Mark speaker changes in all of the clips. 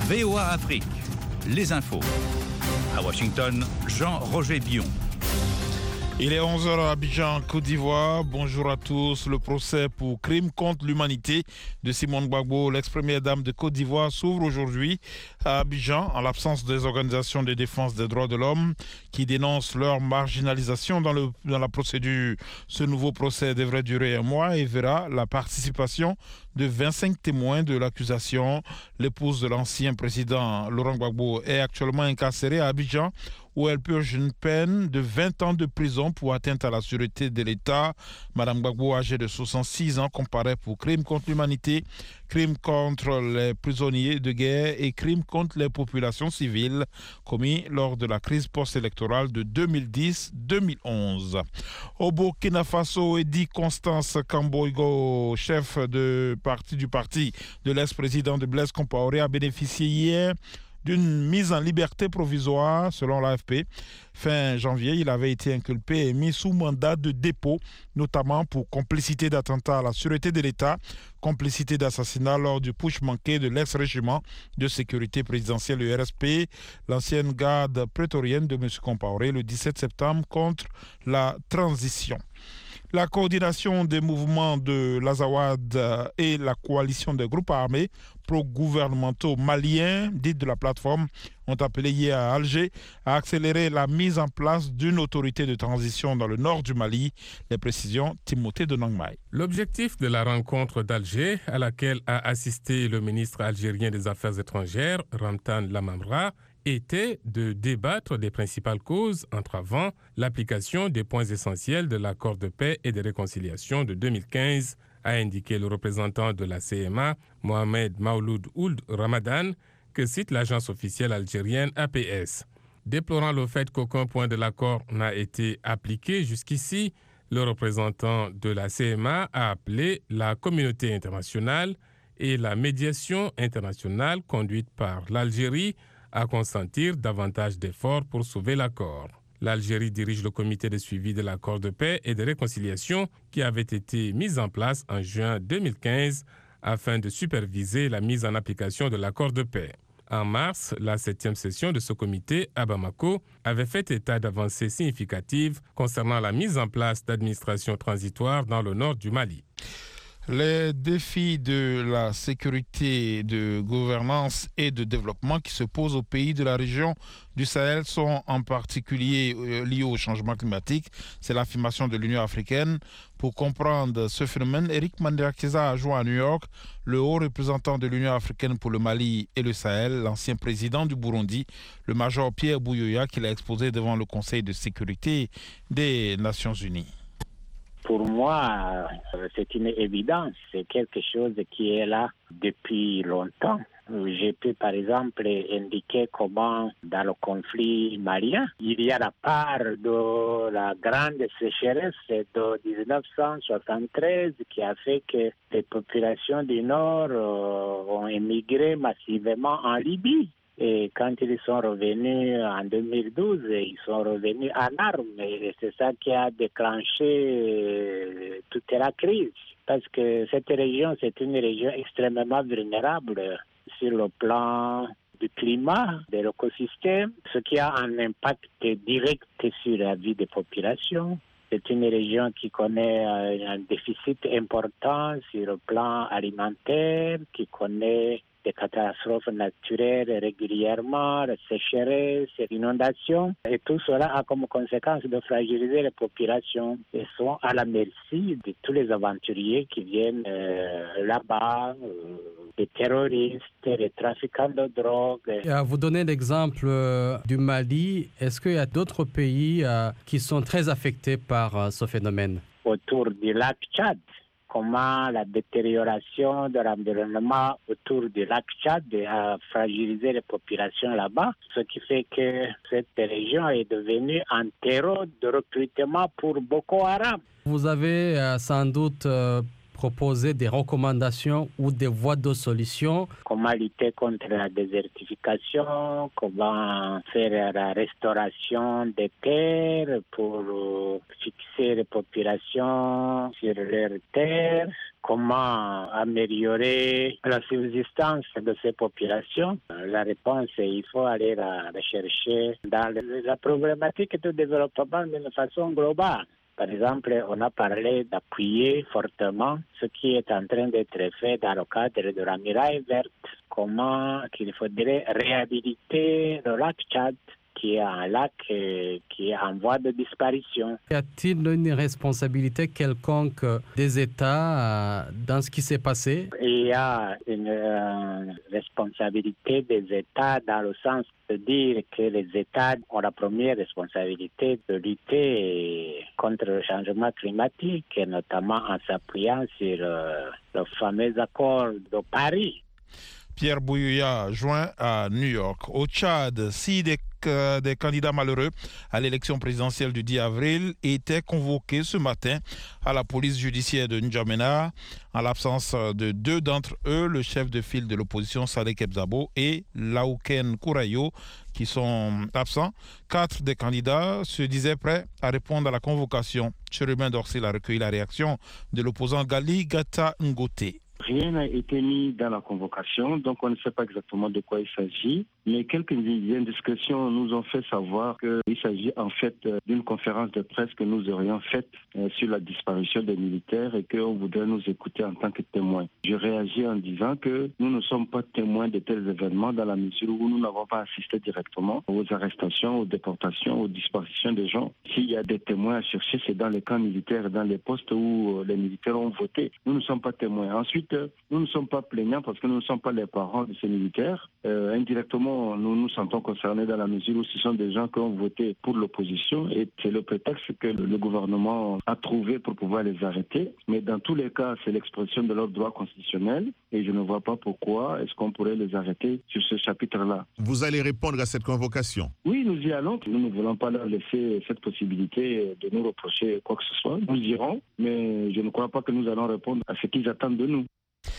Speaker 1: VOA Afrique, les infos. À Washington, Jean-Roger Bion.
Speaker 2: Il est 11h à Abidjan, Côte d'Ivoire. Bonjour à tous. Le procès pour crime contre l'humanité de Simone Gbagbo, l'ex-première dame de Côte d'Ivoire, s'ouvre aujourd'hui à Abidjan en l'absence des organisations de défense des droits de l'homme qui dénoncent leur marginalisation dans la procédure. Ce nouveau procès devrait durer un mois et verra la participation de 25 témoins de l'accusation. L'épouse de l'ancien président Laurent Gbagbo est actuellement incarcérée à Abidjan, où elle purge une peine de 20 ans de prison pour atteinte à la sûreté de l'État. Madame Gbagbo, âgée de 66 ans, comparaît pour crime contre l'humanité, crime contre les prisonniers de guerre et crime contre les populations civiles commis lors de la crise post-électorale de 2010-2011. Au Burkina Faso, Eddy Constance Kamboigo, chef du parti de l'ex-président de Blaise Compaoré, a bénéficié hier d'une mise en liberté provisoire selon l'AFP. Fin janvier, il avait été inculpé et mis sous mandat de dépôt, notamment pour complicité d'attentat à la sûreté de l'État, complicité d'assassinat lors du putsch manqué de l'ex-régiment de sécurité présidentielle, le RSP, l'ancienne garde prétorienne de M. Compaoré, le 17 septembre contre la transition. La coordination des mouvements de l'Azawad et la coalition des groupes armés pro-gouvernementaux maliens, dites de la plateforme, ont appelé hier à Alger à accélérer la mise en place d'une autorité de transition dans le nord du Mali. Les précisions, Timothée de Nangmaï.
Speaker 3: L'objectif de la rencontre d'Alger, à laquelle a assisté le ministre algérien des Affaires étrangères, Ramtan Lamamra, était de débattre des principales causes entravant l'application des points essentiels de l'accord de paix et de réconciliation de 2015, a indiqué le représentant de la CMA, Mohamed Maouloud Ould Ramadan, que cite l'agence officielle algérienne APS. Déplorant le fait qu'aucun point de l'accord n'a été appliqué jusqu'ici, le représentant de la CMA a appelé la communauté internationale et la médiation internationale conduite par l'Algérie à consentir davantage d'efforts pour sauver l'accord. L'Algérie dirige le comité de suivi de l'accord de paix et de réconciliation qui avait été mis en place en juin 2015 afin de superviser la mise en application de l'accord de paix. En mars, la 7e session de ce comité à Bamako avait fait état d'avancées significatives concernant la mise en place d'administrations transitoires dans le nord du Mali.
Speaker 2: Les défis de la sécurité, de gouvernance et de développement qui se posent aux pays de la région du Sahel sont en particulier liés au changement climatique. C'est l'affirmation de l'Union africaine. Pour comprendre ce phénomène, Eric Mandirakiza a joint à New York le haut représentant de l'Union africaine pour le Mali et le Sahel, l'ancien président du Burundi, le major Pierre Bouyoya, qu'il a exposé devant le Conseil de sécurité des Nations Unies.
Speaker 4: Pour moi, c'est une évidence. C'est quelque chose qui est là depuis longtemps. J'ai pu, par exemple, indiquer comment, dans le conflit malien, il y a la part de la grande sécheresse de 1973 qui a fait que les populations du Nord ont émigré massivement en Libye. Et quand ils sont revenus en 2012, ils sont revenus en armes. Et c'est ça qui a déclenché toute la crise. Parce que cette région, c'est une région extrêmement vulnérable sur le plan du climat, de l'écosystème, ce qui a un impact direct sur la vie des populations. C'est une région qui connaît un déficit important sur le plan alimentaire, qui connaît des catastrophes naturelles régulièrement, la sécheresse, l'inondation. Et tout cela a comme conséquence de fragiliser les populations et sont à la merci de tous les aventuriers qui viennent là-bas, les terroristes, les trafiquants de drogue.
Speaker 5: Et à vous donner l'exemple du Mali, est-ce qu'il y a d'autres pays qui sont très affectés par ce phénomène?
Speaker 4: Autour du lac Tchad, comment la détérioration de l'environnement autour du lac Tchad a fragilisé les populations là-bas, ce qui fait que cette région est devenue un terreau de recrutement pour Boko Haram.
Speaker 5: Vous avez sans doute proposé des recommandations ou des voies de solution.
Speaker 4: Comment lutter contre la désertification, comment faire la restauration des terres pour fixer les populations sur leurs terres, comment améliorer la subsistance de ces populations? La réponse est il faut aller la rechercher dans la problématique de développement d'une façon globale. Par exemple, on a parlé d'appuyer fortement ce qui est en train d'être fait dans le cadre de la muraille verte. Comment qu'il faudrait réhabiliter le lac Tchad, qui est un lac qui est en voie de disparition.
Speaker 5: Y a-t-il une responsabilité quelconque des États dans ce qui s'est passé?
Speaker 4: Il y a une responsabilité des États dans le sens de dire que les États ont la première responsabilité de lutter contre le changement climatique, et notamment en s'appuyant sur le fameux accord de Paris.
Speaker 2: Pierre Bouyouya, joint à New York. Au Tchad, 6 des candidats malheureux à l'élection présidentielle du 10 avril étaient convoqués ce matin à la police judiciaire de N'Djamena. En l'absence de 2 d'entre eux, le chef de file de l'opposition Saleh Kebzabo et Laouken Kourayo, qui sont absents. 4 des candidats se disaient prêts à répondre à la convocation. Chérubin Dorsil a recueilli la réaction de l'opposant Gali Gata Ngote.
Speaker 6: Rien n'a été mis dans la convocation, donc on ne sait pas exactement de quoi il s'agit. Mais quelques indiscrétions nous ont fait savoir qu'il s'agit en fait d'une conférence de presse que nous aurions faite sur la disparition des militaires et qu'on voudrait nous écouter en tant que témoins. Je réagis en disant que nous ne sommes pas témoins de tels événements dans la mesure où nous n'avons pas assisté directement aux arrestations, aux déportations, aux disparitions des gens. S'il y a des témoins à chercher, c'est dans les camps militaires, dans les postes où les militaires ont voté. Nous ne sommes pas témoins. Ensuite, nous ne sommes pas plaignants parce que nous ne sommes pas les parents de ces militaires. Indirectement, nous nous sentons concernés dans la mesure où ce sont des gens qui ont voté pour l'opposition et c'est le prétexte que le gouvernement a trouvé pour pouvoir les arrêter. Mais dans tous les cas, c'est l'expression de leur droit constitutionnel et je ne vois pas pourquoi est-ce qu'on pourrait les arrêter sur ce chapitre-là.
Speaker 7: Vous allez répondre à cette convocation?
Speaker 6: Oui, nous y allons. Nous ne voulons pas leur laisser cette possibilité de nous reprocher quoi que ce soit. Nous irons, mais je ne crois pas que nous allons répondre à ce qu'ils attendent de nous.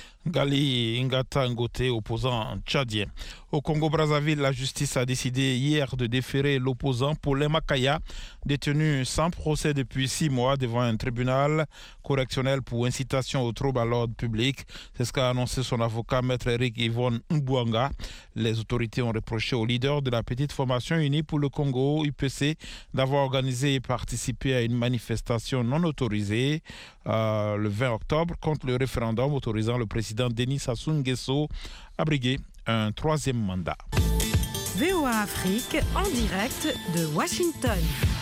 Speaker 2: Gali Ngata Ngote, opposant tchadien. Au Congo-Brazzaville, la justice a décidé hier de déférer l'opposant Paulin Makaya, détenu sans procès depuis 6 mois devant un tribunal correctionnel pour incitation au trouble à l'ordre public. C'est ce qu'a annoncé son avocat, maître Eric Yvonne Mbouanga. Les autorités ont reproché au leader de la petite formation unie pour le Congo, UPC, d'avoir organisé et participé à une manifestation non autorisée le 20 octobre contre le référendum autorisant le président Denis Sassou Nguesso à briguer un 3e mandat.
Speaker 8: VOA Afrique en direct de Washington.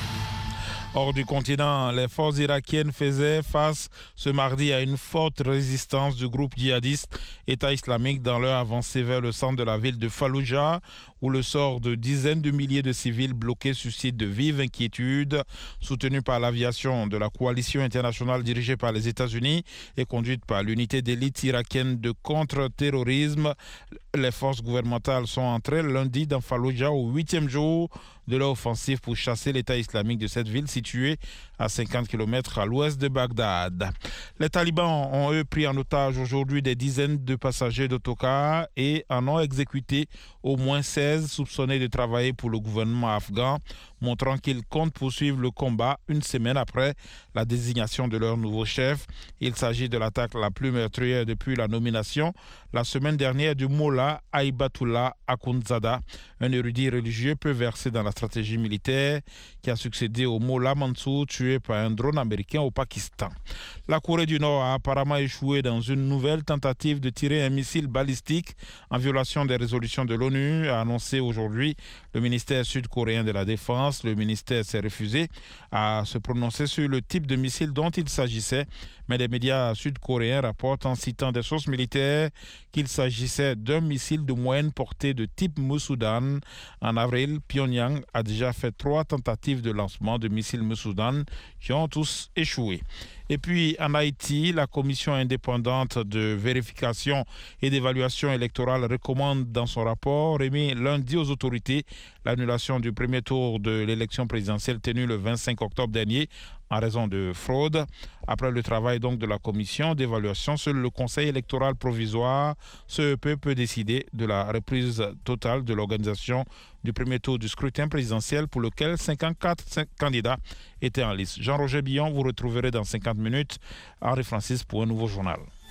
Speaker 2: Hors du continent, les forces irakiennes faisaient face ce mardi à une forte résistance du groupe djihadiste État islamique dans leur avancée vers le centre de la ville de Fallujah, où le sort de dizaines de milliers de civils bloqués suscite de vives inquiétudes. Soutenue par l'aviation de la coalition internationale dirigée par les États-Unis et conduite par l'unité d'élite irakienne de contre-terrorisme, les forces gouvernementales sont entrées lundi dans Fallujah au 8e jour de leur offensive pour chasser l'État islamique de cette ville située à 50 km à l'ouest de Bagdad. Les talibans ont eux pris en otage aujourd'hui des dizaines de passagers d'autocars et en ont exécuté au moins 16 soupçonnés de travailler pour le gouvernement afghan, montrant qu'ils comptent poursuivre le combat une semaine après la désignation de leur nouveau chef. Il s'agit de l'attaque la plus meurtrière depuis la nomination la semaine dernière du Mollah Aibatullah Akhundzada, un érudit religieux peu versé dans la stratégie militaire qui a succédé au Mollah Mansour tué par un drone américain au Pakistan. La Corée du Nord a apparemment échoué dans une nouvelle tentative de tirer un missile balistique en violation des résolutions de l'ONU, a annoncé aujourd'hui le ministère sud-coréen de la Défense. Le ministère s'est refusé à se prononcer sur le type de missile dont il s'agissait, mais les médias sud-coréens rapportent en citant des sources militaires qu'il s'agissait d'un missile de moyenne portée de type Musudan. En avril, Pyongyang a déjà fait 3 tentatives de lancement de missiles Musudan qui ont tous échoué. Et puis en Haïti, la commission indépendante de vérification et d'évaluation électorale recommande dans son rapport remis lundi aux autorités l'annulation du premier tour de l'élection présidentielle tenue le 25 octobre dernier en raison de fraude. Après le travail donc de la commission d'évaluation, seul le Conseil électoral provisoire, CEP, peut décider de la reprise totale de l'organisation du premier tour du scrutin présidentiel pour lequel 54 candidats étaient en lice. Jean-Roger Billon, vous retrouverez dans 50 minutes Henri Francis pour un nouveau journal.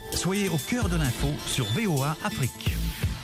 Speaker 1: Soyez au cœur de l'info sur VOA Afrique.